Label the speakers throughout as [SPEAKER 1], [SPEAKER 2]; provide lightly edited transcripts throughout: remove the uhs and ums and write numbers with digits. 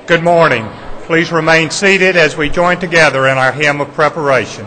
[SPEAKER 1] Good morning. Please remain seated as we join together in our hymn of preparation.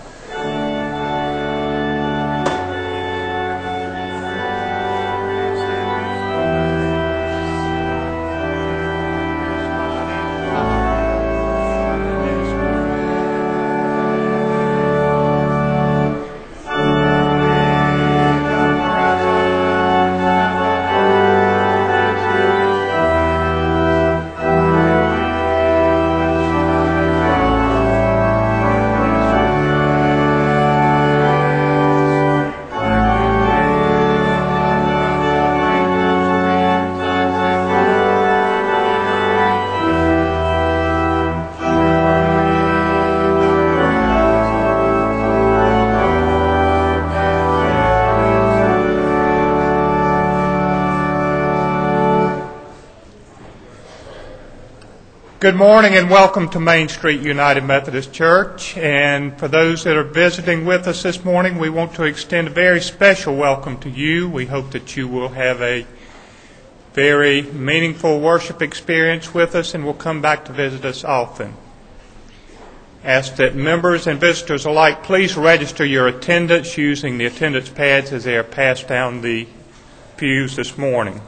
[SPEAKER 1] Good morning and welcome to Main Street United Methodist Church. And for those that are visiting with us this morning, we want to extend a very special welcome to you. We hope that you will have a very meaningful worship experience with us and will come back to visit us often. Ask that members and visitors alike please register your attendance using the attendance pads as they are passed down the pews this morning.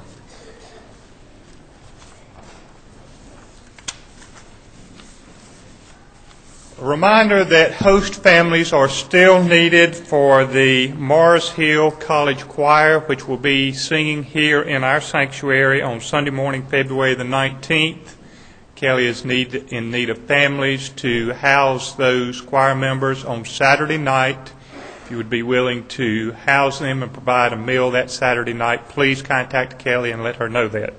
[SPEAKER 1] A reminder that host families are still needed for the Morris Hill College Choir, which will be singing here in our sanctuary on Sunday morning, February the 19th. Kelly is in need of families to house those choir members on Saturday night. If you would be willing to house them and provide a meal that Saturday night, please contact Kelly and let her know that.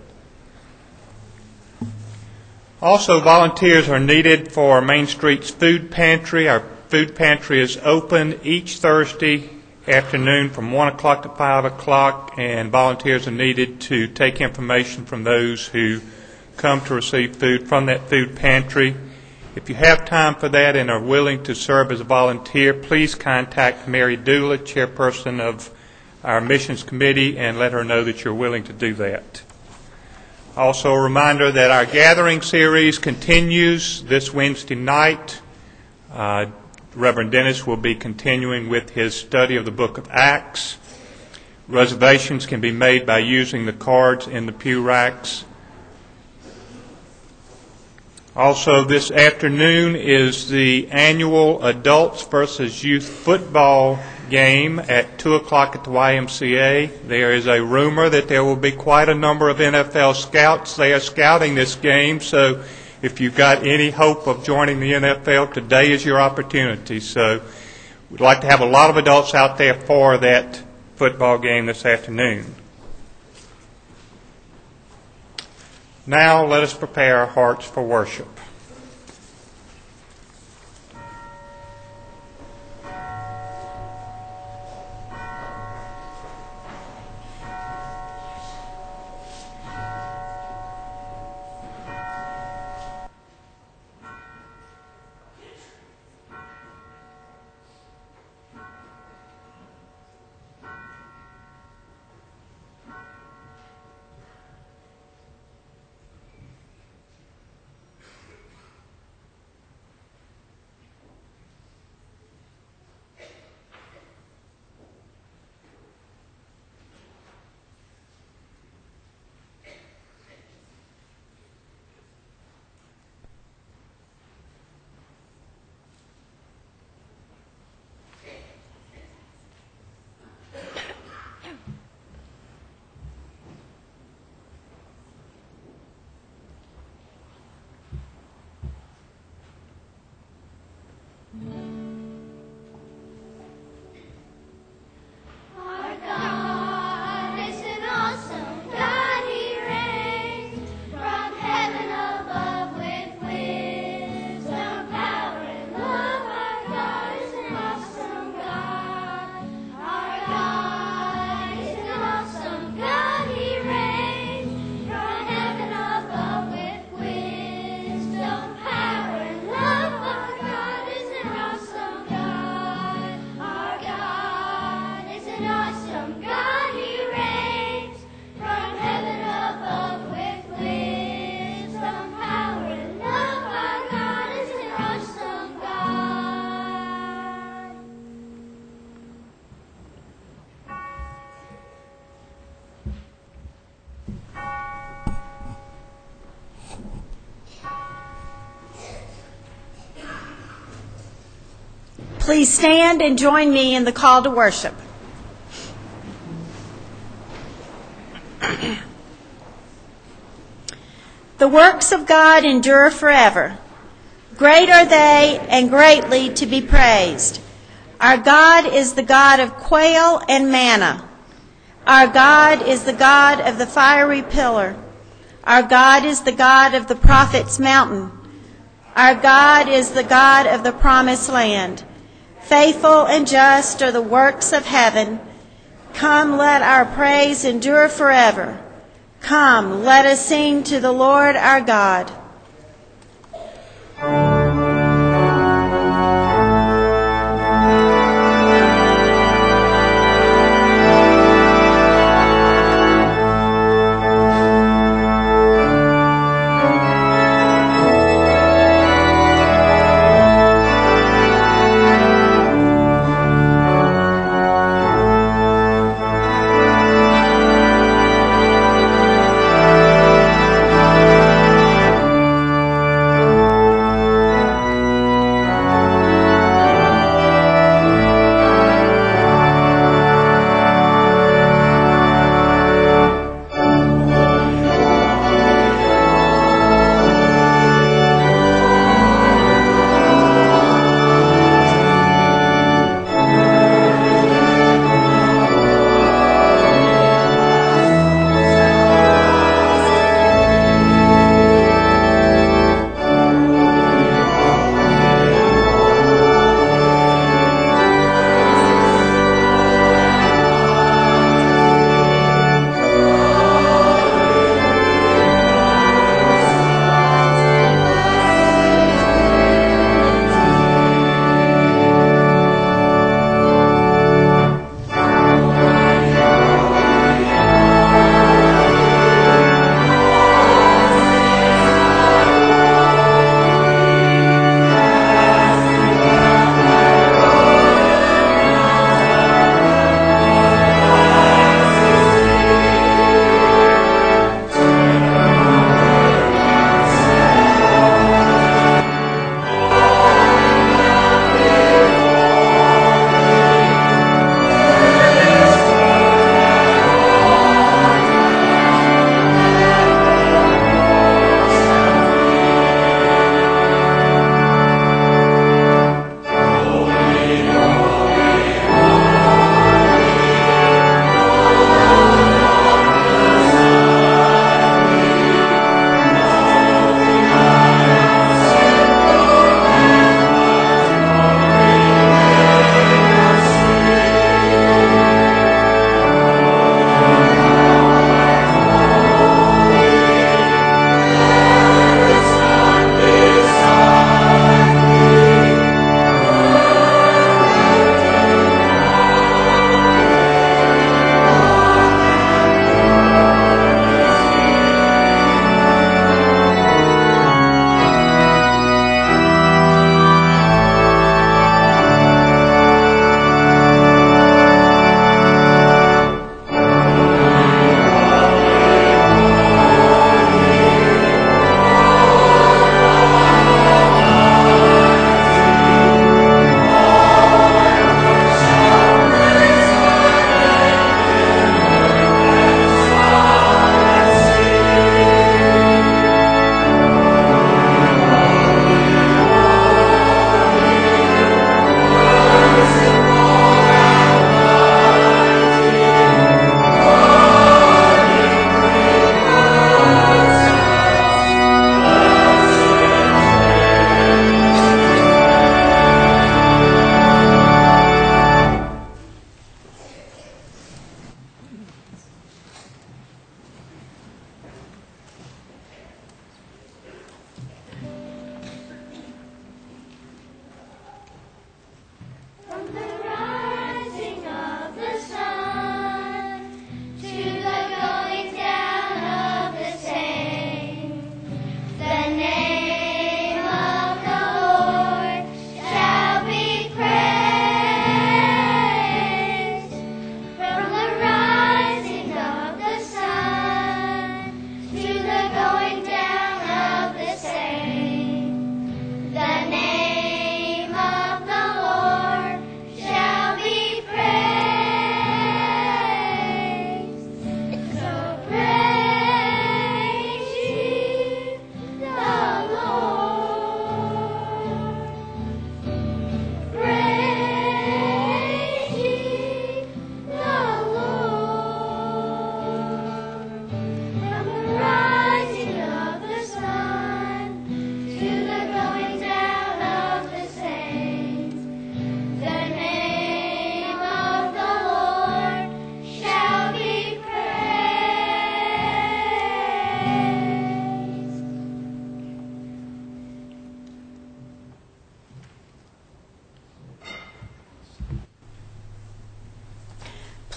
[SPEAKER 1] Also, volunteers are needed for Main Street's food pantry. Our food pantry is open each Thursday afternoon from 1 o'clock to 5 o'clock, and volunteers are needed to take information from those who come to receive food from that food pantry. If you have time for that and are willing to serve as a volunteer, please contact Mary Dooley, chairperson of our missions committee, and let her know that you're willing to do that. Also a reminder that our gathering series continues this Wednesday night. Reverend Dennis will be continuing with his study of the book of Acts. Reservations can be made by using the cards in the pew racks. Also this afternoon is the annual Adults versus Youth football game at 2 o'clock at the YMCA. There is a rumor that there will be quite a number of NFL scouts. They are scouting this game, so if you've got any hope of joining the NFL, today is your opportunity. So we'd like to have a lot of adults out there for that football game this afternoon. Now let us prepare our hearts for worship.
[SPEAKER 2] Please stand and join me in the call to worship. The works of God endure forever. Great are they and greatly to be praised. Our God is the God of quail and manna. Our God is the God of the fiery pillar. Our God is the God of the prophet's mountain. Our God is the God of the promised land. Faithful and just are the works of heaven. Come, let our praise endure forever. Come, let us sing to the Lord our God.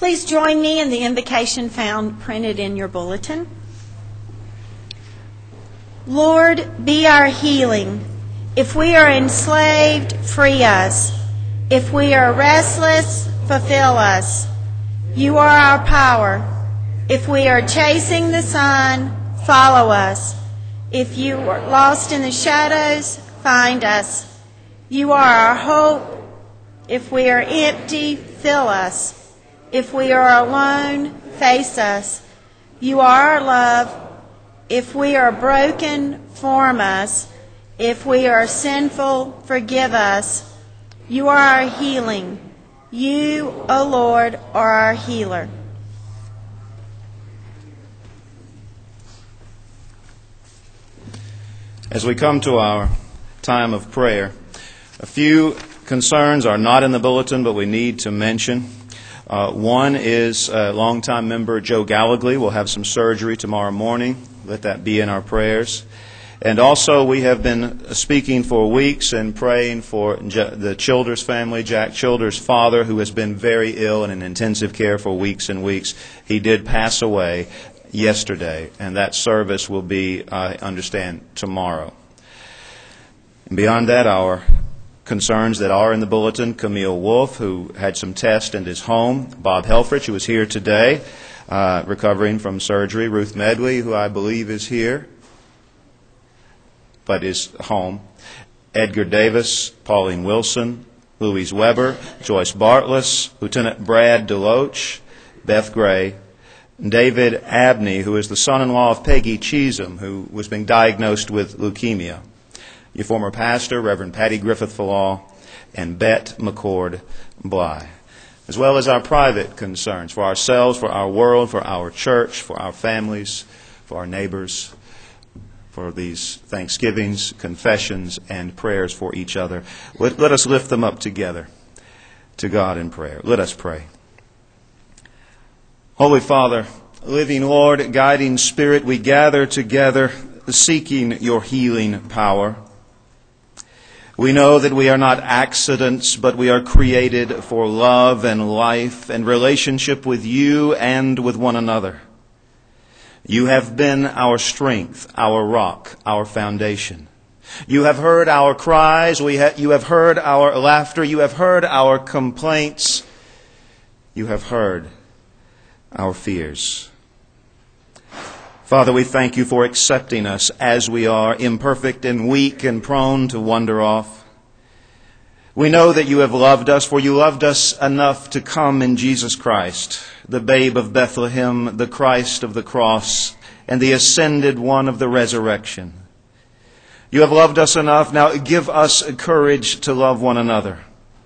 [SPEAKER 2] Please join me in the invocation found printed in your bulletin. Lord, be our healing. If we are enslaved, free us. If we are restless, fulfill us. You are our power. If we are chasing the sun, follow us. If you are lost in the shadows, find us. You are our hope. If we are empty, fill us. If we are alone, face us. You are our love. If we are broken, form us. If we are sinful, forgive us. You are our healing. You, O Lord, are our healer.
[SPEAKER 3] As we come to our time of prayer, a few concerns are not in the bulletin, but we need to mention. One is longtime member Joe Gallagly will have some surgery tomorrow morning. Let that be in our prayers. And also we have been speaking for weeks and praying for the Childers family, Jack Childers' father, who has been very ill and in intensive care for weeks and weeks. He did pass away yesterday, and that service will be, I understand, tomorrow. And beyond that, our concerns that are in the bulletin: Camille Wolfe, who had some tests in his home; Bob Helfrich, who is here today, recovering from surgery; Ruth Medley, who I believe is here, but is home; Edgar Davis, Pauline Wilson, Louise Weber, Joyce Bartless, Lieutenant Brad DeLoach, Beth Gray, David Abney, who is the son-in-law of Peggy Cheesem, who was being diagnosed with leukemia; your former pastor, Reverend Patty Griffith-Fallaw, and Bet McCord Bly, as well as our private concerns for ourselves, for our world, for our church, for our families, for our neighbors, for these thanksgivings, confessions, and prayers for each other. Let us lift them up together to God in prayer. Let us pray. Holy Father, living Lord, guiding Spirit, we gather together seeking your healing power. We know that we are not accidents, but we are created for love and life and relationship with you and with one another. You have been our strength, our rock, our foundation. You have heard our cries. You have heard our laughter. You have heard our complaints. You have heard our fears. Father, we thank you for accepting us as we are, imperfect and weak and prone to wander off. We know that you have loved us, for you loved us enough to come in Jesus Christ, the babe of Bethlehem, the Christ of the cross, and the ascended one of the resurrection. You have loved us enough. Now give us courage to love one another.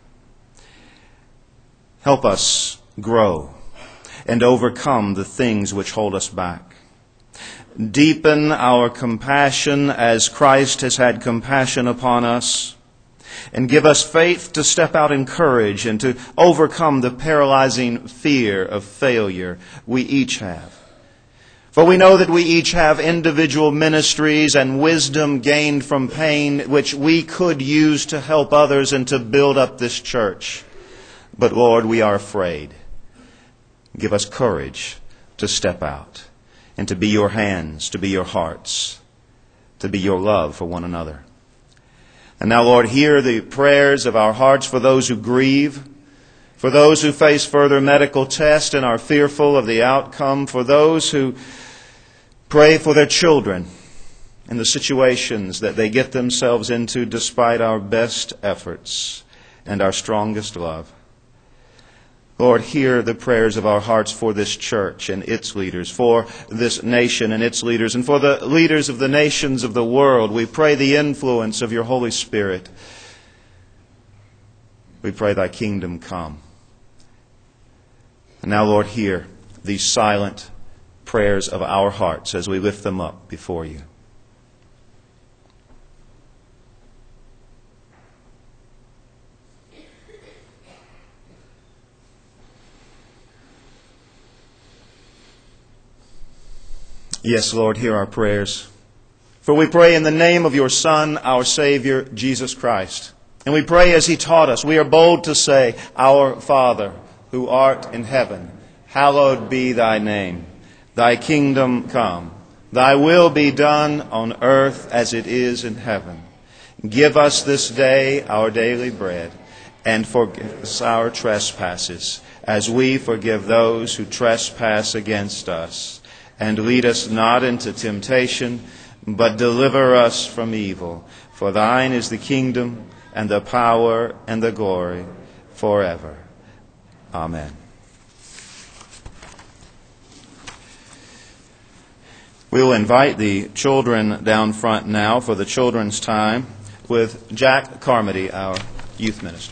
[SPEAKER 3] Help us grow and overcome the things which hold us back. Deepen our compassion as Christ has had compassion upon us. And give us faith to step out in courage and to overcome the paralyzing fear of failure we each have. For we know that we each have individual ministries and wisdom gained from pain which we could use to help others and to build up this church. But Lord, we are afraid. Give us courage to step out and to be your hands, to be your hearts, to be your love for one another. And now, Lord, hear the prayers of our hearts for those who grieve, for those who face further medical tests and are fearful of the outcome, for those who pray for their children and the situations that they get themselves into despite our best efforts and our strongest love. Lord, hear the prayers of our hearts for this church and its leaders, for this nation and its leaders, and for the leaders of the nations of the world. We pray the influence of your Holy Spirit. We pray thy kingdom come. And now, Lord, hear these silent prayers of our hearts as we lift them up before you. Yes, Lord, hear our prayers. For we pray in the name of your Son, our Savior, Jesus Christ. And we pray as he taught us. We are bold to say, Our Father, who art in heaven, Hallowed be thy name. Thy kingdom come. Thy will be done on earth as it is in heaven. Give us this day our daily bread, and forgive us our trespasses, as we forgive those who trespass against us. And lead us not into temptation, but deliver us from evil. For thine is the kingdom, and the power, and the glory, forever. Amen. We will invite the children down front now for the children's time with Jack Carmody, our youth minister.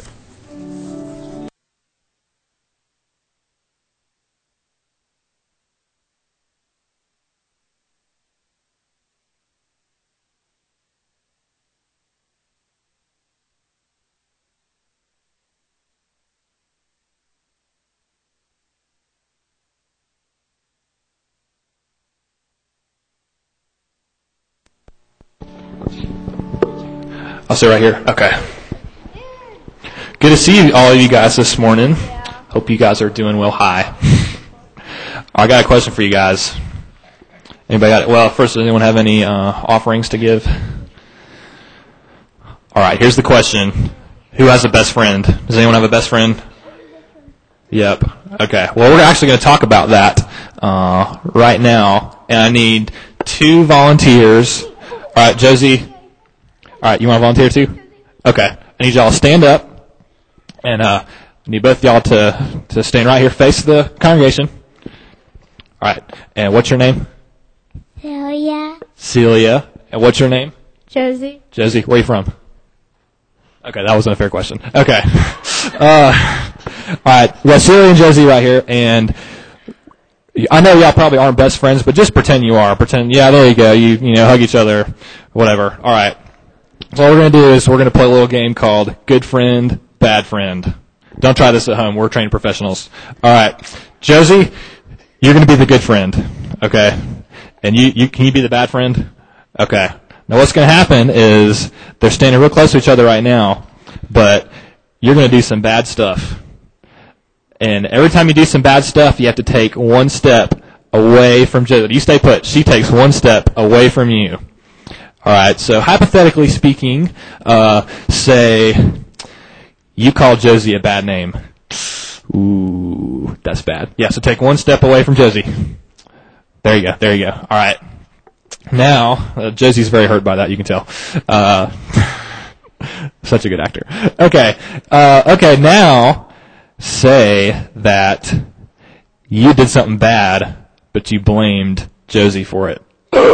[SPEAKER 4] I'll sit right here. Okay. Good to see all of you guys this morning. Hope you guys are doing well. Hi. I got a question for you guys. Anybody got it? Well, first, does anyone have any offerings to give? All right, here's the question. Who has a best friend? Does anyone have a best friend? Yep. Okay. Well, we're actually going to talk about that right now, and I need 2 volunteers. All right, Josie. All right, you want to volunteer too? Okay. I need y'all to stand up, and I need both y'all to stand right here, face the congregation. All right. And what's your name?
[SPEAKER 5] Celia.
[SPEAKER 4] Celia. And what's your name?
[SPEAKER 5] Josie.
[SPEAKER 4] Josie. Where are you from? Okay, that wasn't a fair question. Okay. All right. Well, Celia and Josie right here, and I know y'all probably aren't best friends, but just pretend you are. Pretend, yeah, there you go. You know, hug each other, whatever. All right. So what we're going to do is we're going to play a little game called Good Friend, Bad Friend. Don't try this at home. We're trained professionals. All right. Josie, you're going to be the good friend, okay? And can you be the bad friend? Okay. Now what's going to happen is they're standing real close to each other right now, but you're going to do some bad stuff. And every time you do some bad stuff, you have to take 1 step away from Josie. You stay put. She takes 1 step away from you. All right, so hypothetically speaking, say you call Josie a bad name. Ooh, that's bad. Yeah, so take 1 step away from Josie. There you go. All right. Now, Josie's very hurt by that, you can tell. Such a good actor. Okay, now say that you did something bad, but you blamed Josie for it.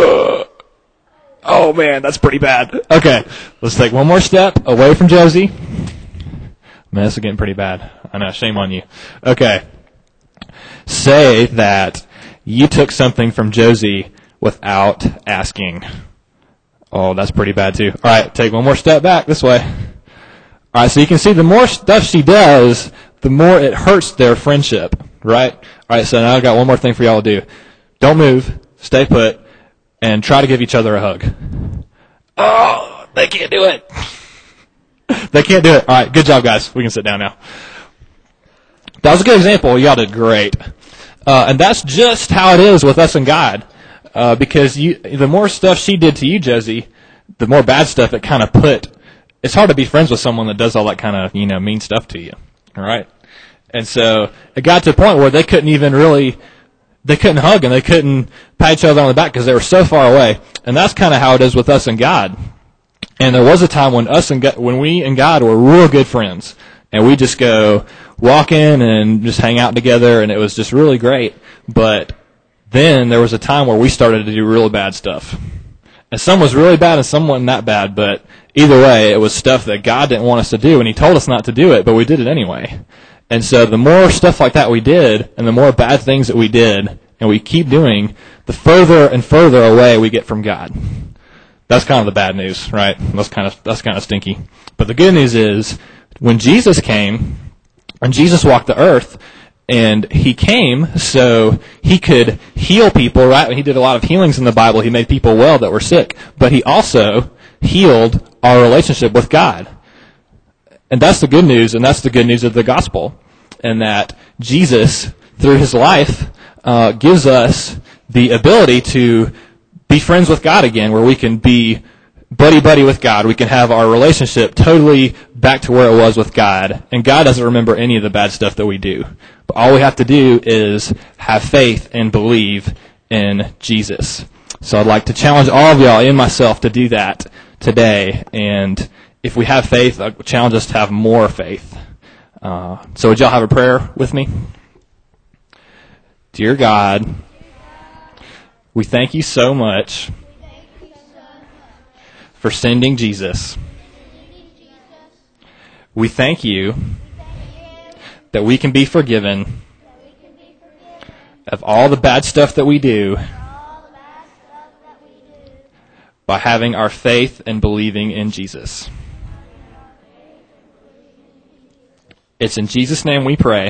[SPEAKER 4] Oh, man, that's pretty bad. Okay, let's take 1 more step away from Josie. Man, this is getting pretty bad. I know, shame on you. Okay, say that you took something from Josie without asking. Oh, that's pretty bad, too. All right, take 1 more step back this way. All right, so you can see the more stuff she does, the more it hurts their friendship, right? All right, so now I've got 1 more thing for y'all to do. Don't move. Stay put. And try to give each other a hug. Oh, they can't do it. They can't do it. All right, good job, guys. We can sit down now. That was a good example. Y'all did great. And that's just how it is with us and God. Because the more stuff she did to you, Josie, the more bad stuff it kind of put. It's hard to be friends with someone that does all that kind of, mean stuff to you. All right? And so it got to a point where they couldn't hug and they couldn't pat each other on the back because they were so far away. And that's kind of how it is with us and God. And there was a time when when we and God were real good friends. And we just go walk in and just hang out together, and it was just really great. But then there was a time where we started to do really bad stuff. And some was really bad and some wasn't that bad. But either way, it was stuff that God didn't want us to do, and He told us not to do it, but we did it anyway. And so the more stuff like that we did, and the more bad things that we did, and we keep doing, the further and further away we get from God. That's kind of the bad news, right? That's kind of stinky. But the good news is, when Jesus came, and Jesus walked the earth, and He came so He could heal people, right? He did a lot of healings in the Bible. He made people well that were sick. But He also healed our relationship with God. And that's the good news, and that's the good news of the gospel. And that Jesus through his life gives us the ability to be friends with God again, where we can be buddy-buddy with God. We can have our relationship totally back to where it was with God. And God doesn't remember any of the bad stuff that we do. But all we have to do is have faith and believe in Jesus. So I'd like to challenge all of y'all and myself to do that today. And if we have faith, I challenge us to have more faith. So would y'all have a prayer with me? Dear God, we thank you so much for sending Jesus. We thank you that we can be forgiven of all the bad stuff that we do by having our faith and believing in Jesus. It's in Jesus' name we pray.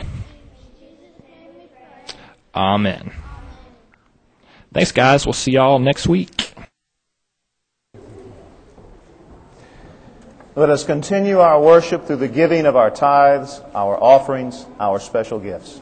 [SPEAKER 4] Amen. Thanks, guys. We'll see y'all next week.
[SPEAKER 3] Let us continue our worship through the giving of our tithes, our offerings, our special gifts.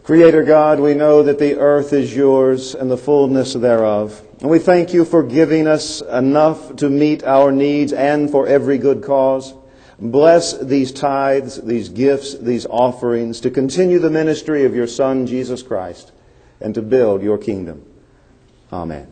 [SPEAKER 3] Creator God, we know that the earth is yours and the fullness thereof. And we thank you for giving us enough to meet our needs and for every good cause. Bless these tithes, these gifts, these offerings to continue the ministry of your Son, Jesus Christ, and to build your kingdom. Amen.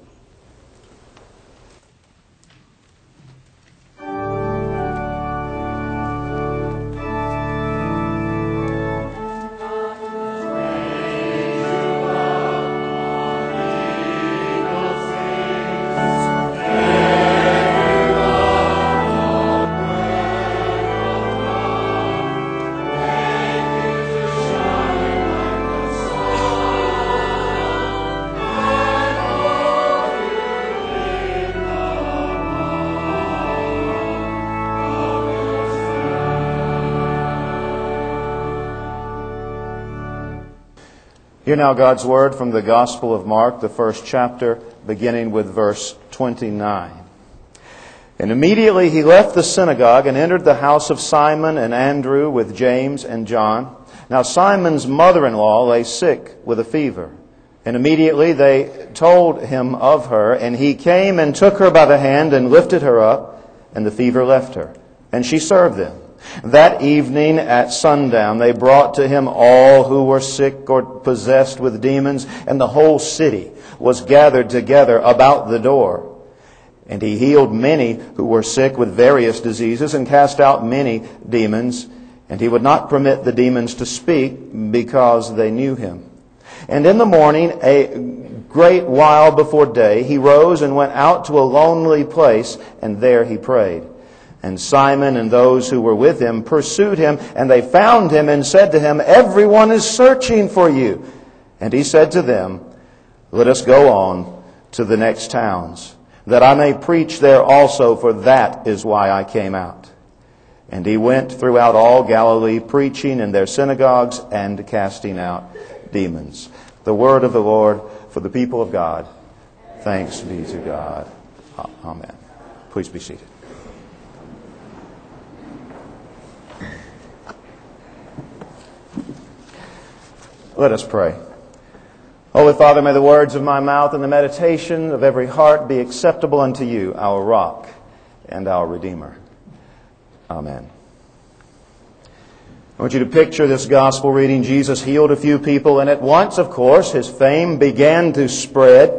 [SPEAKER 3] Hear now God's Word from the Gospel of Mark, the first chapter, beginning with verse 29. And immediately he left the synagogue and entered the house of Simon and Andrew with James and John. Now Simon's mother-in-law lay sick with a fever. And immediately they told him of her, and he came and took her by the hand and lifted her up, and the fever left her. And she served them. That evening at sundown they brought to him all who were sick or possessed with demons, and the whole city was gathered together about the door. And he healed many who were sick with various diseases and cast out many demons. And he would not permit the demons to speak because they knew him. And in the morning, a great while before day, he rose and went out to a lonely place, and there he prayed. And Simon and those who were with him pursued him, and they found him and said to him, "Everyone is searching for you." And he said to them, "Let us go on to the next towns, that I may preach there also, for that is why I came out." And he went throughout all Galilee, preaching in their synagogues and casting out demons. The word of the Lord for the people of God. Thanks be to God. Amen. Please be seated. Let us pray. Holy Father, may the words of my mouth and the meditation of every heart be acceptable unto you, our rock and our Redeemer. Amen. I want you to picture this gospel reading. Jesus healed a few people, and at once, of course, his fame began to spread.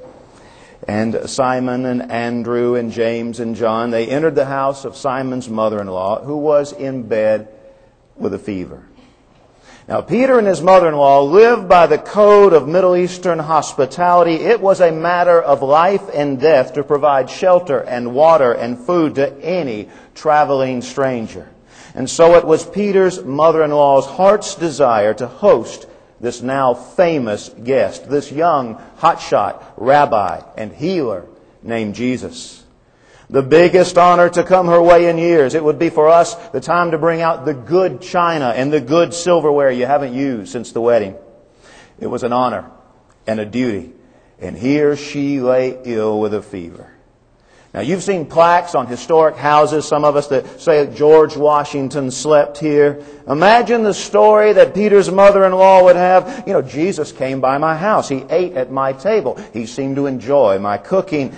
[SPEAKER 3] And Simon and Andrew and James and John, they entered the house of Simon's mother-in-law, who was in bed with a fever. Now, Peter and his mother-in-law lived by the code of Middle Eastern hospitality. It was a matter of life and death to provide shelter and water and food to any traveling stranger. And so it was Peter's mother-in-law's heart's desire to host this now famous guest, this young hotshot rabbi and healer named Jesus. The biggest honor to come her way in years. It would be for us the time to bring out the good china and the good silverware you haven't used since the wedding. It was an honor and a duty. And here she lay ill with a fever. Now, you've seen plaques on historic houses, some of us that say George Washington slept here. Imagine the story that Peter's mother-in-law would have. You know, Jesus came by my house. He ate at my table. He seemed to enjoy my cooking.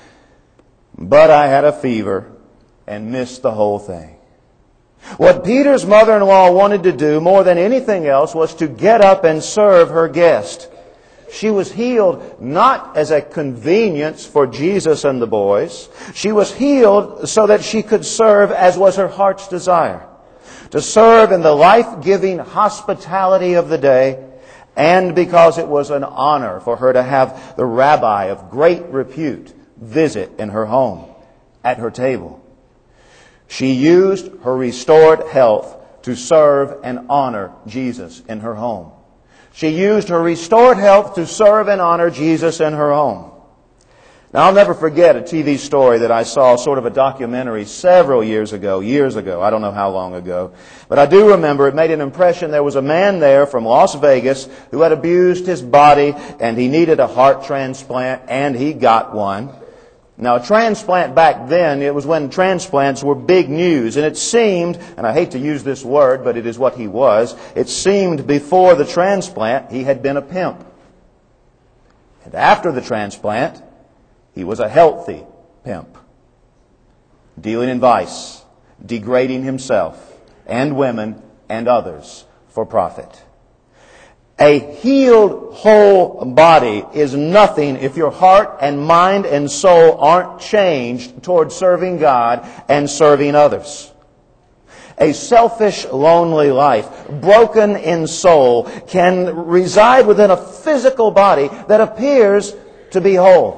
[SPEAKER 3] But I had a fever and missed the whole thing. What Peter's mother-in-law wanted to do more than anything else was to get up and serve her guest. She was healed not as a convenience for Jesus and the boys. She was healed so that she could serve as was her heart's desire. To serve in the life-giving hospitality of the day, and because it was an honor for her to have the rabbi of great repute visit in her home, at her table. She used her restored health to serve and honor Jesus in her home. She used her restored health to serve and honor Jesus in her home. Now, I'll never forget a TV story that I saw, sort of a documentary, several years ago. I don't know how long ago. But I do remember it made an impression. There was a man there from Las Vegas who had abused his body, and he needed a heart transplant, and he got one. Now, a transplant back then, it was when transplants were big news. And it seemed, and I hate to use this word, but it is what he was, it seemed before the transplant he had been a pimp. And after the transplant, he was a healthy pimp, dealing in vice, degrading himself and women and others for profit. A healed, whole body is nothing if your heart and mind and soul aren't changed toward serving God and serving others. A selfish, lonely life, broken in soul, can reside within a physical body that appears to be whole.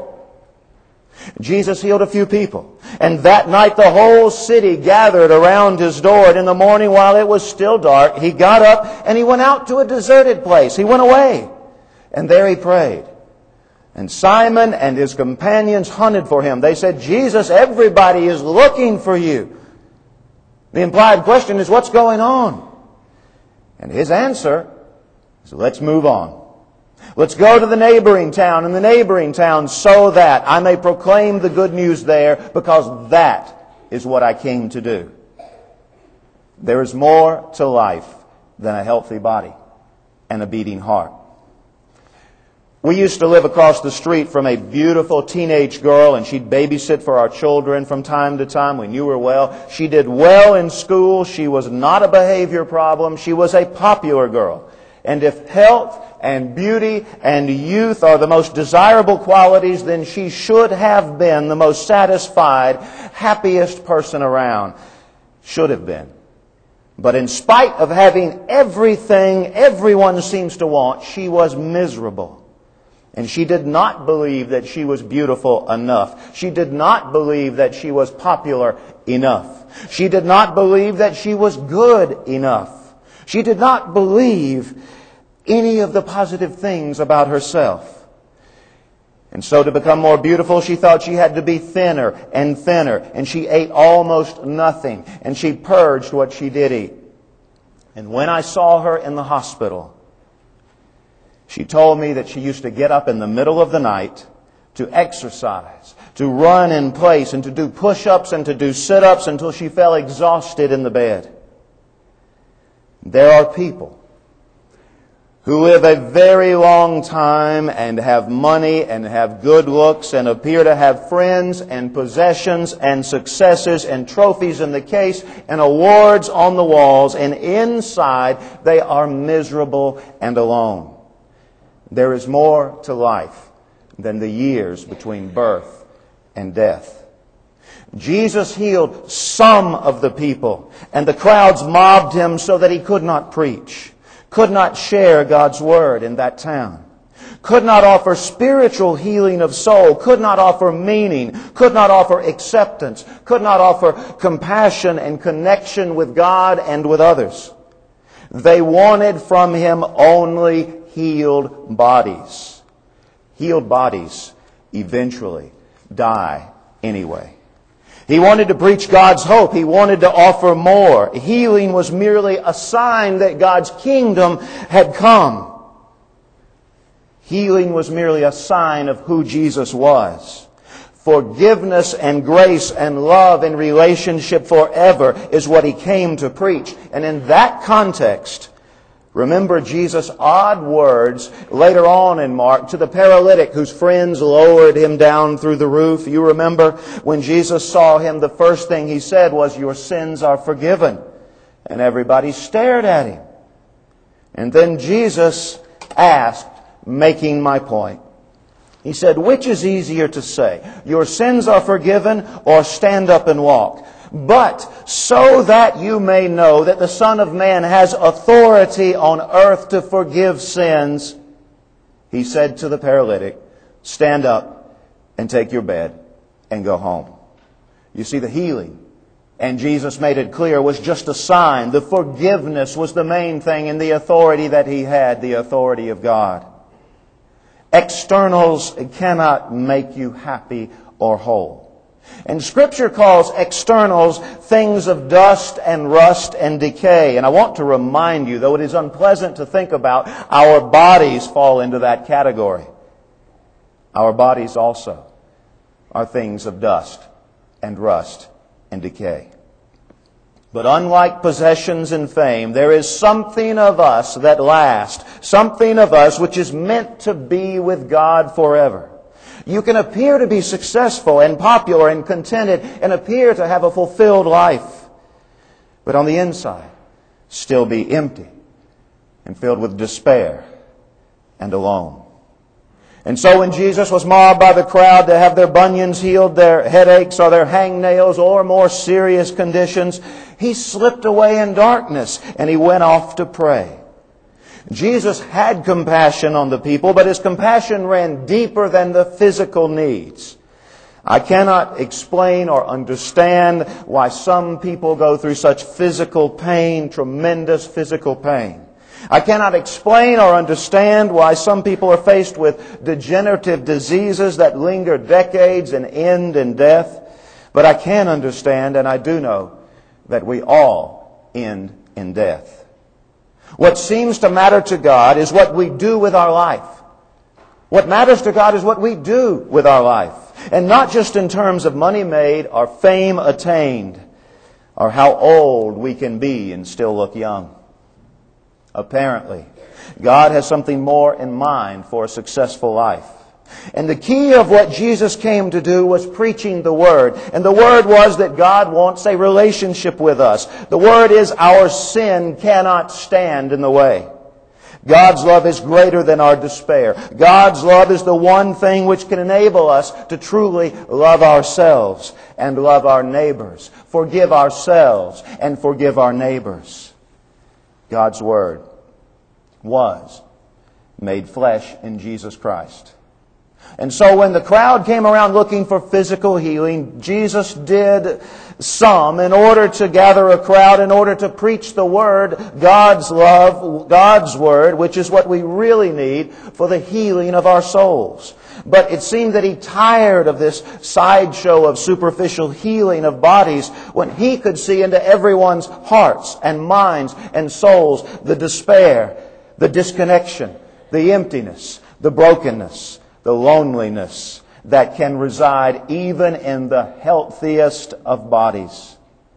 [SPEAKER 3] Jesus healed a few people. And that night the whole city gathered around His door. And in the morning while it was still dark, He got up and He went out to a deserted place. He went away. And there He prayed. And Simon and his companions hunted for Him. They said, "Jesus, everybody is looking for You." The implied question is, what's going on? And His answer is, let's move on. Let's go to the neighboring town and the neighboring town so that I may proclaim the good news there, because that is what I came to do. There is more to life than a healthy body and a beating heart. We used to live across the street from a beautiful teenage girl, and she'd babysit for our children from time to time. We knew her well. She did well in school. She was not a behavior problem. She was a popular girl. And if health and beauty and youth are the most desirable qualities, then she should have been the most satisfied, happiest person around. Should have been. But in spite of having everything everyone seems to want, she was miserable. And she did not believe that she was beautiful enough. She did not believe that she was popular enough. She did not believe that she was good enough. She did not believe any of the positive things about herself. And so to become more beautiful, she thought she had to be thinner and thinner. And she ate almost nothing. And she purged what she did eat. And when I saw her in the hospital, she told me that she used to get up in the middle of the night to exercise, to run in place, and to do push-ups and to do sit-ups until she fell exhausted in the bed. There are people who live a very long time and have money and have good looks and appear to have friends and possessions and successes and trophies in the case and awards on the walls, and inside they are miserable and alone. There is more to life than the years between birth and death. Jesus healed some of the people, and the crowds mobbed Him so that He could not preach, could not share God's Word in that town, could not offer spiritual healing of soul, could not offer meaning, could not offer acceptance, could not offer compassion and connection with God and with others. They wanted from Him only healed bodies. Healed bodies eventually die anyway. He wanted to preach God's hope. He wanted to offer more. Healing was merely a sign that God's kingdom had come. Healing was merely a sign of who Jesus was. Forgiveness and grace and love and relationship forever is what He came to preach. And in that context, remember Jesus' odd words later on in Mark to the paralytic whose friends lowered him down through the roof. You remember when Jesus saw him, the first thing He said was, "Your sins are forgiven." And everybody stared at Him. And then Jesus asked, making my point. He said, "Which is easier to say, 'Your sins are forgiven,' or 'Stand up and walk'? But so that you may know that the Son of Man has authority on earth to forgive sins," He said to the paralytic, "Stand up and take your bed and go home." You see, the healing, and Jesus made it clear, was just a sign. The forgiveness was the main thing, and the authority that He had, the authority of God. Externals cannot make you happy or whole. And Scripture calls externals things of dust and rust and decay. And I want to remind you, though it is unpleasant to think about, our bodies fall into that category. Our bodies also are things of dust and rust and decay. But unlike possessions and fame, there is something of us that lasts, something of us which is meant to be with God forever. You can appear to be successful and popular and contented and appear to have a fulfilled life, but on the inside, still be empty and filled with despair and alone. And so when Jesus was mobbed by the crowd to have their bunions healed, their headaches or their hangnails or more serious conditions, He slipped away in darkness and He went off to pray. Jesus had compassion on the people, but His compassion ran deeper than the physical needs. I cannot explain or understand why some people go through such physical pain, tremendous physical pain. I cannot explain or understand why some people are faced with degenerative diseases that linger decades and end in death. But I can understand, and I do know, that we all end in death. What seems to matter to God is what we do with our life. What matters to God is what we do with our life. And not just in terms of money made or fame attained or how old we can be and still look young. Apparently, God has something more in mind for a successful life. And the key of what Jesus came to do was preaching the Word. And the Word was that God wants a relationship with us. The Word is our sin cannot stand in the way. God's love is greater than our despair. God's love is the one thing which can enable us to truly love ourselves and love our neighbors, forgive ourselves and forgive our neighbors. God's Word was made flesh in Jesus Christ. And so when the crowd came around looking for physical healing, Jesus did some in order to gather a crowd, in order to preach the Word, God's love, God's Word, which is what we really need for the healing of our souls. But it seemed that He tired of this sideshow of superficial healing of bodies when He could see into everyone's hearts and minds and souls the despair, the disconnection, the emptiness, the brokenness, the loneliness that can reside even in the healthiest of bodies.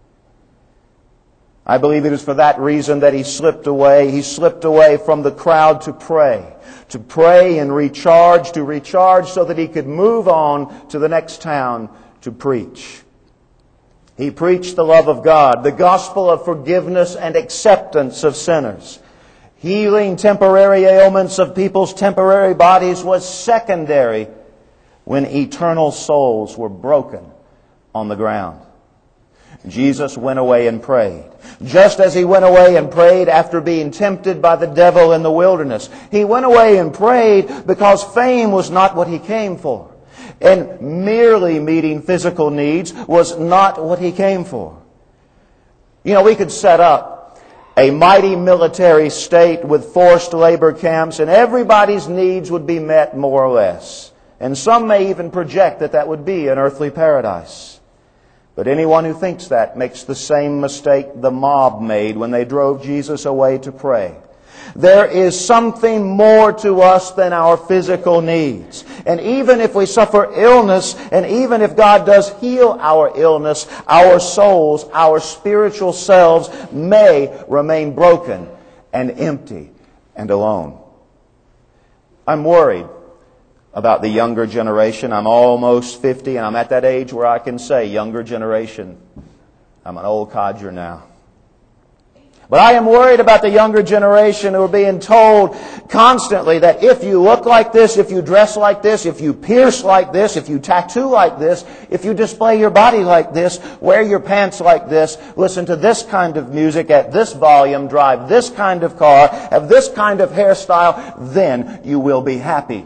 [SPEAKER 3] I believe it is for that reason that He slipped away. He slipped away from the crowd to pray and recharge, to recharge so that He could move on to the next town to preach. He preached the love of God, the gospel of forgiveness and acceptance of sinners. Healing temporary ailments of people's temporary bodies was secondary when eternal souls were broken on the ground. Jesus went away and prayed. Just as He went away and prayed after being tempted by the devil in the wilderness. He went away and prayed because fame was not what He came for. And merely meeting physical needs was not what He came for. You know, we could set up a mighty military state with forced labor camps and everybody's needs would be met more or less. And some may even project that that would be an earthly paradise. But anyone who thinks that makes the same mistake the mob made when they drove Jesus away to pray. There is something more to us than our physical needs. And even if we suffer illness, and even if God does heal our illness, our souls, our spiritual selves may remain broken and empty and alone. I'm worried about the younger generation. I'm almost 50 and I'm at that age where I can say, younger generation, I'm an old codger now. But I am worried about the younger generation who are being told constantly that if you look like this, if you dress like this, if you pierce like this, if you tattoo like this, if you display your body like this, wear your pants like this, listen to this kind of music at this volume, drive this kind of car, have this kind of hairstyle, then you will be happy.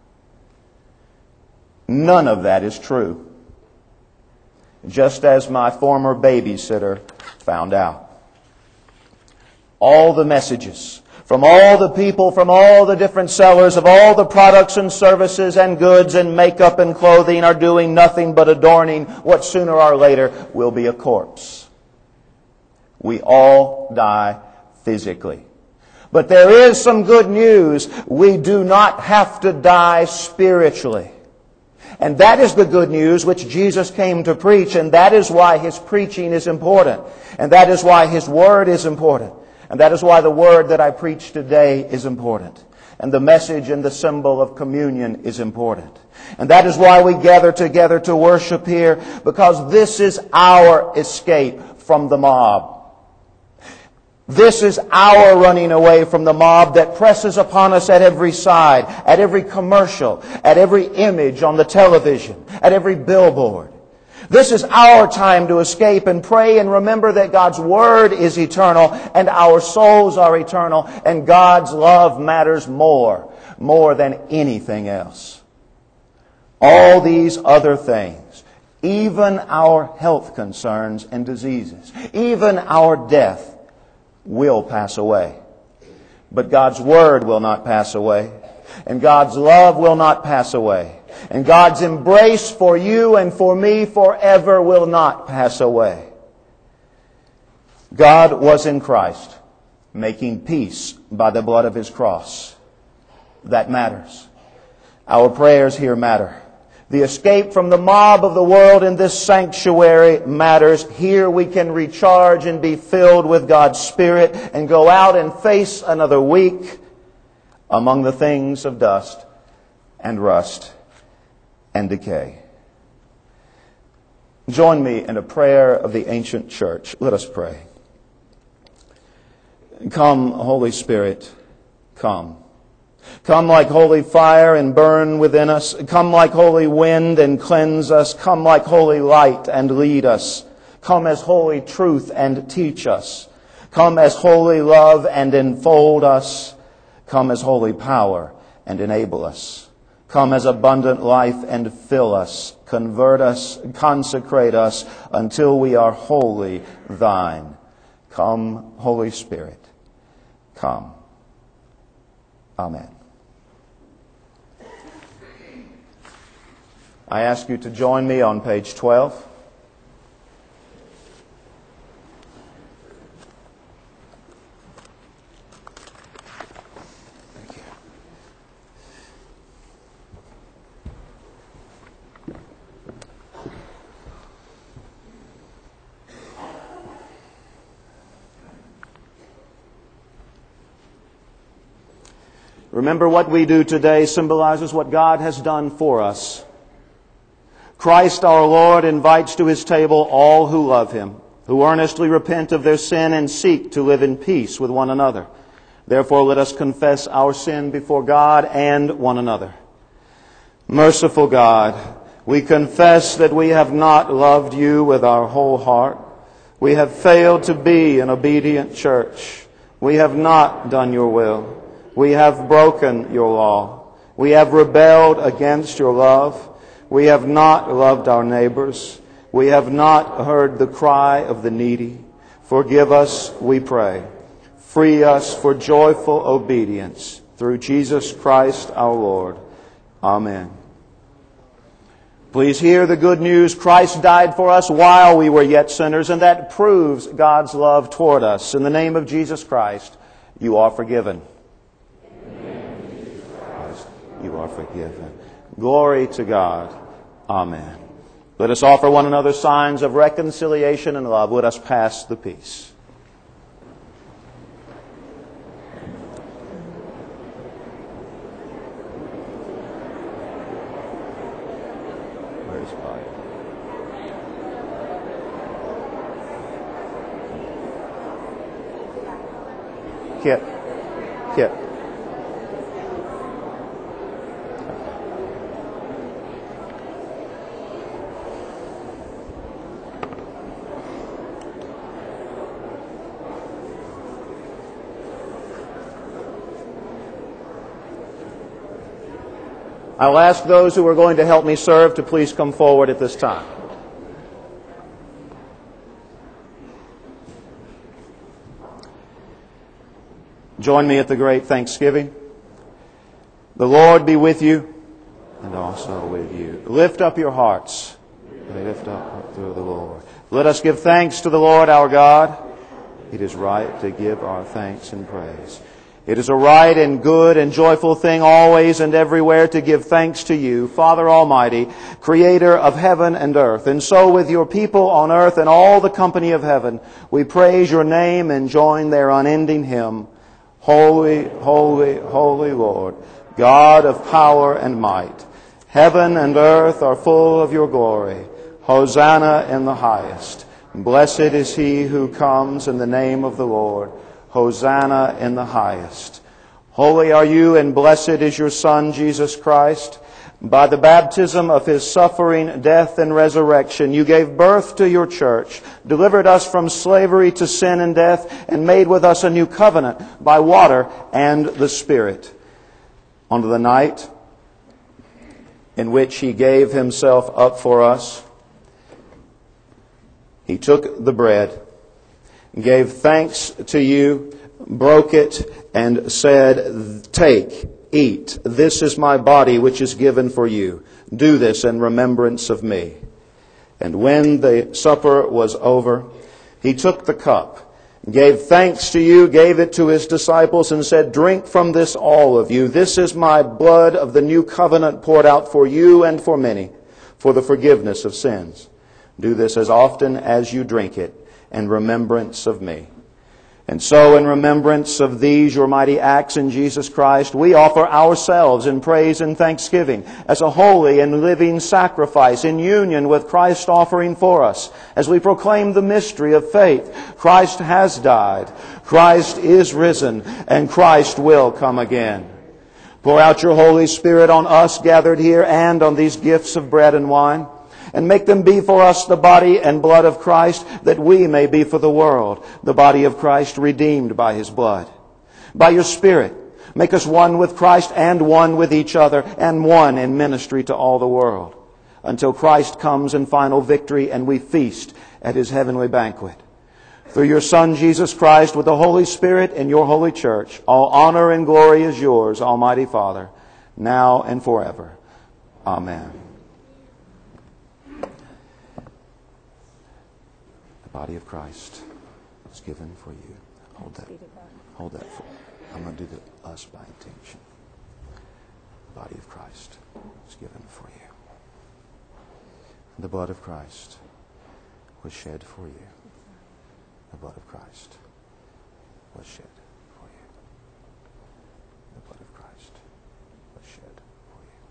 [SPEAKER 3] None of that is true. Just as my former babysitter found out. All the messages from all the people, from all the different sellers of all the products and services and goods and makeup and clothing are doing nothing but adorning what sooner or later will be a corpse. We all die physically. But there is some good news. We do not have to die spiritually. And that is the good news which Jesus came to preach, and that is why His preaching is important. And that is why His Word is important. And that is why the Word that I preach today is important. And the message and the symbol of communion is important. And that is why we gather together to worship here, because this is our escape from the mob. This is our running away from the mob that presses upon us at every side, at every commercial, at every image on the television, at every billboard. This is our time to escape and pray and remember that God's Word is eternal and our souls are eternal and God's love matters more than anything else. All these other things, even our health concerns and diseases, even our death, will pass away. But God's Word will not pass away. And God's love will not pass away. And God's embrace for you and for me forever will not pass away. God was in Christ, making peace by the blood of His cross. That matters. Our prayers here matter. The escape from the mob of the world in this sanctuary matters. Here we can recharge and be filled with God's Spirit and go out and face another week among the things of dust and rust and decay. Join me in a prayer of the ancient church. Let us pray. Come, Holy Spirit, come. Come like holy fire and burn within us. Come like holy wind and cleanse us. Come like holy light and lead us. Come as holy truth and teach us. Come as holy love and enfold us. Come as holy power and enable us. Come as abundant life and fill us. Convert us, consecrate us until we are wholly Thine. Come, Holy Spirit, come. Amen. I ask you to join me on page 12. Thank you. Remember, what we do today symbolizes what God has done for us. Christ our Lord invites to His table all who love Him, who earnestly repent of their sin and seek to live in peace with one another. Therefore, let us confess our sin before God and one another. Merciful God, we confess that we have not loved You with our whole heart. We have failed to be an obedient church. We have not done Your will. We have broken Your law. We have rebelled against Your love. We have not loved our neighbors. We have not heard the cry of the needy. Forgive us, we pray. Free us for joyful obedience through Jesus Christ our Lord. Amen. Please hear the good news. Christ died for us while we were yet sinners, and that proves God's love toward us. In the name of Jesus Christ, you are forgiven. In the name of Jesus Christ, you are forgiven. Glory to God. Amen. Let us offer one another signs of reconciliation and love. Let us pass the peace. Where's Fire? Kit. I'll ask those who are going to help me serve to please come forward at this time. Join me at the great Thanksgiving. The Lord be with you and also with you. Lift up your hearts. Lift up to the Lord. Let us give thanks to the Lord our God. It is right to give our thanks and praise. It is a right and good and joyful thing always and everywhere to give thanks to you, Father Almighty, Creator of heaven and earth. And so with your people on earth and all the company of heaven, we praise your name and join their unending hymn. Holy, holy, holy Lord, God of power and might. Heaven and earth are full of your glory. Hosanna in the highest. Blessed is he who comes in the name of the Lord. Hosanna in the highest. Holy are you and blessed is your Son, Jesus Christ. By the baptism of his suffering, death, and resurrection, you gave birth to your church, delivered us from slavery to sin and death, and made with us a new covenant by water and the Spirit. On the night in which he gave himself up for us, he took the bread, gave thanks to you, broke it, and said, "Take, eat. This is my body which is given for you. Do this in remembrance of me." And when the supper was over, he took the cup, gave thanks to you, gave it to his disciples, and said, "Drink from this, all of you. This is my blood of the new covenant poured out for you and for many, for the forgiveness of sins. Do this as often as you drink it in remembrance of me." And so in remembrance of these, your mighty acts in Jesus Christ, we offer ourselves in praise and thanksgiving as a holy and living sacrifice in union with Christ's offering for us, as we proclaim the mystery of faith. Christ has died, Christ is risen, and Christ will come again. Pour out your Holy Spirit on us gathered here and on these gifts of bread and wine, and make them be for us the body and blood of Christ, that we may be for the world the body of Christ, redeemed by his blood. By your Spirit, make us one with Christ and one with each other, and one in ministry to all the world, until Christ comes in final victory and we feast at his heavenly banquet. Through your Son, Jesus Christ, with the Holy Spirit in your holy church, all honor and glory is yours, Almighty Father, now and forever. Amen. Body of Christ is given for you. Hold that. Hold that for. I'm going to do the us by intention. The body of Christ is given for you. The blood of Christ was shed for you. The blood of Christ was shed for you. The blood of Christ was shed for you.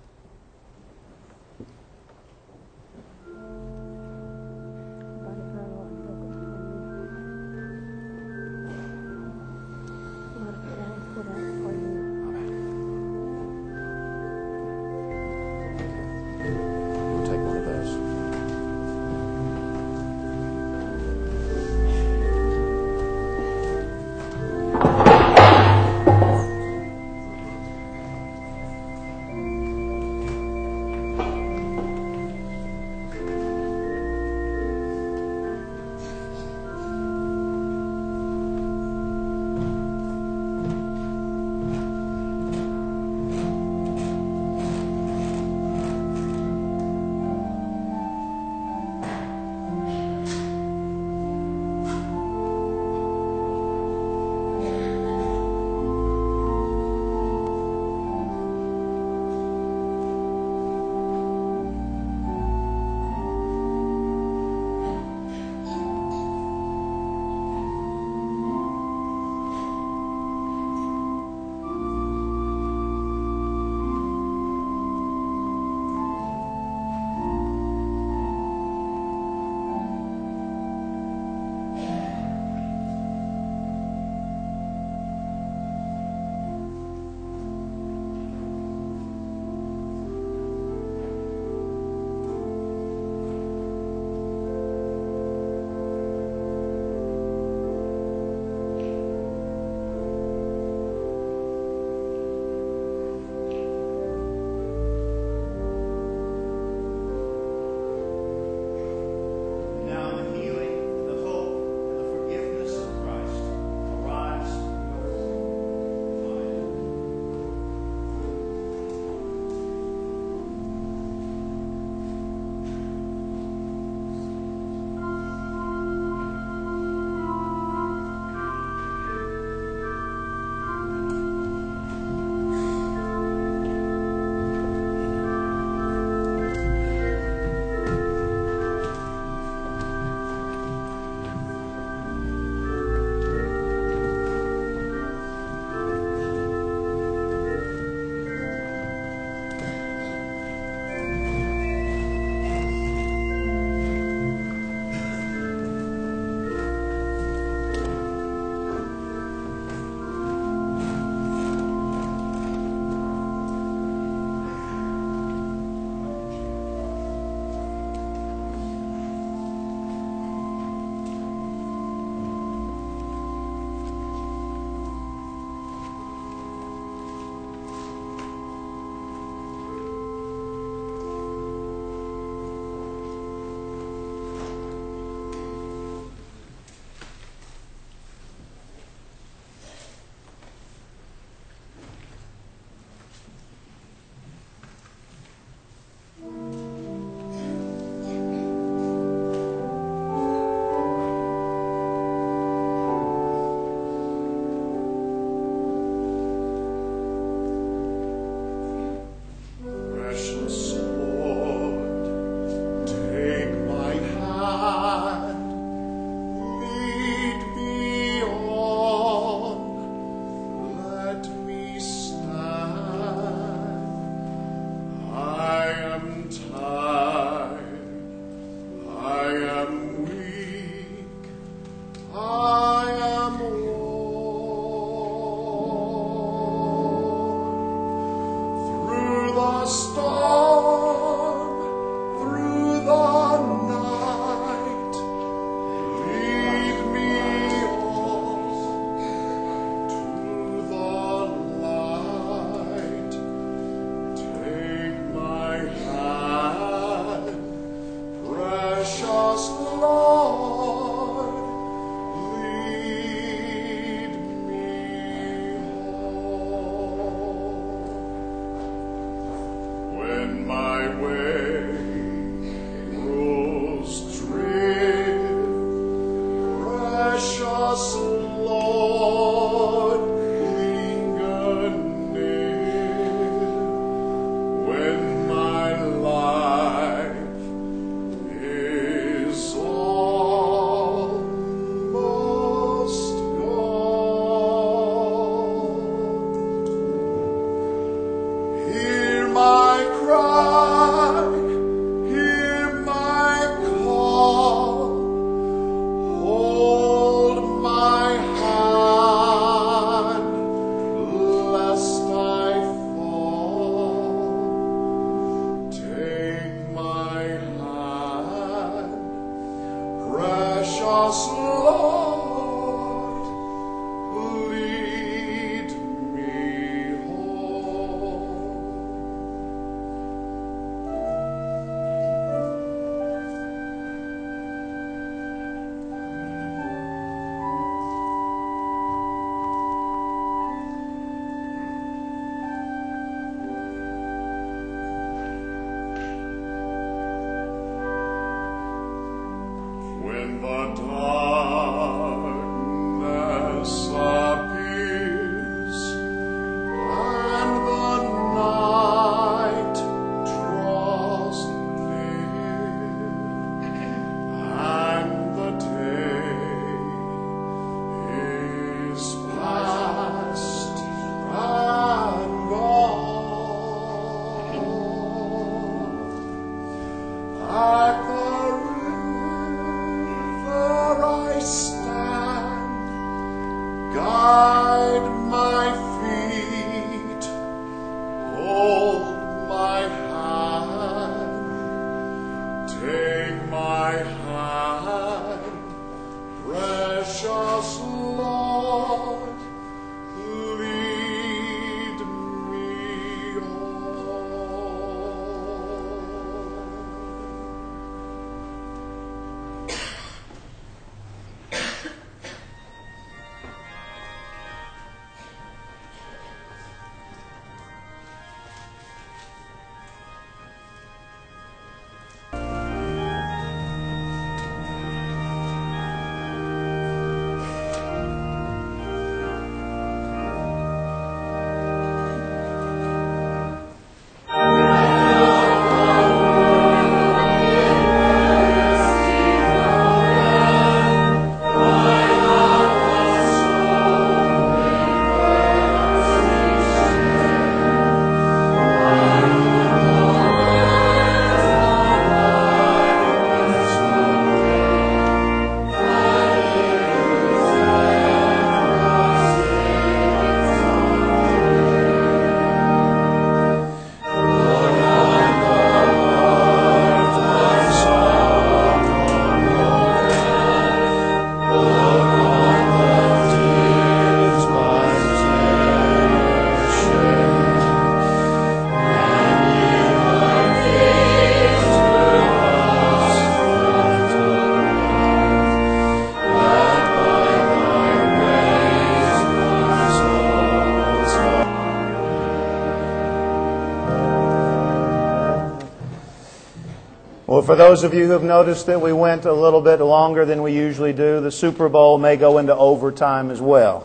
[SPEAKER 3] Well, for those of you who have noticed that we went a little bit longer than we usually do, the Super Bowl may go into overtime as well.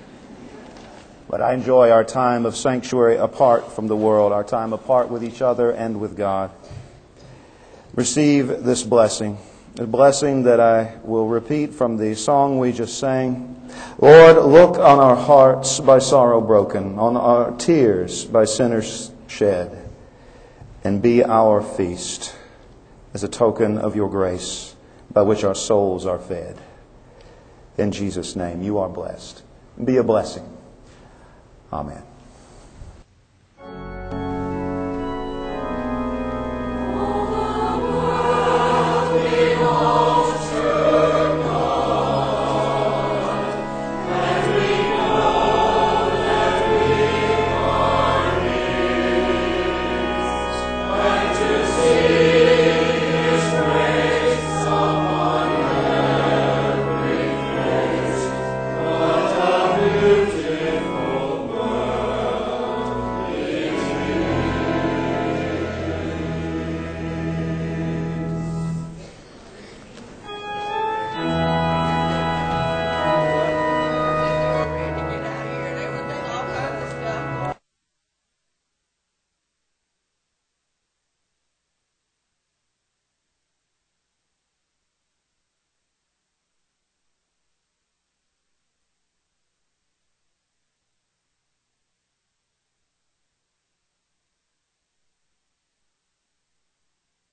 [SPEAKER 3] But I enjoy our time of sanctuary apart from the world, our time apart with each other and with God. Receive this blessing, a blessing that I will repeat from the song we just sang. Lord, look on our hearts by sorrow broken, on our tears by sinners shed, and be our feast as a token of your grace by which our souls are fed. In Jesus' name, you are blessed. Be a blessing. Amen.